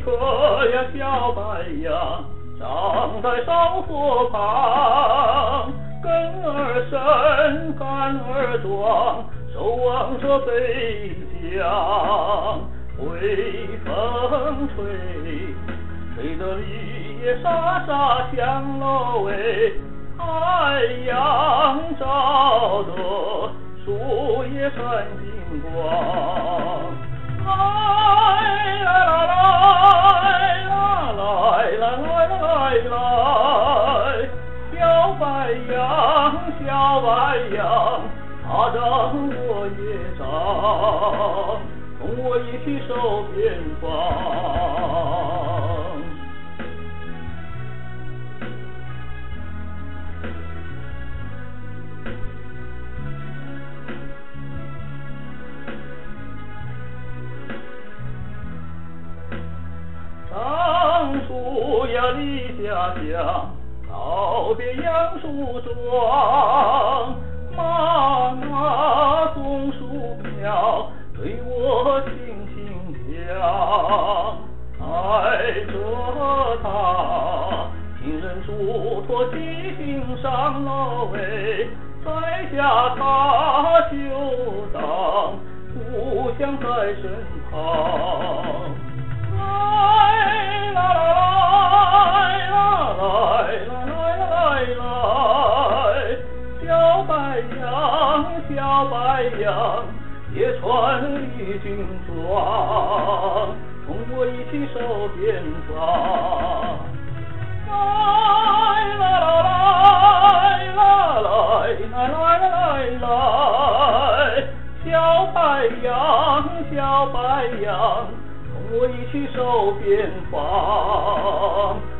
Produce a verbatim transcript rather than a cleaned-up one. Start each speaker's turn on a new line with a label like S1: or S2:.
S1: 棵呀小白杨，长在烧火旁，根儿深，干儿壮，守望着北疆。微风吹，吹得绿叶沙沙响喽喂，太阳照得树叶闪金光。来来来来来来来来，小白杨小白杨，它长我也长，同我一起守边防。桑树呀立家乡，告别杨树桩，妈妈松树苗，对我轻轻讲，爱着它，情人嘱托记心上喽喂，摘下它就当故乡在身旁。来啦来啦来啦来啦来来，小白杨小白杨，也穿绿军装，同我一起守边防。来啦来啦来啦来来来，小白杨小白杨，我一起守边防。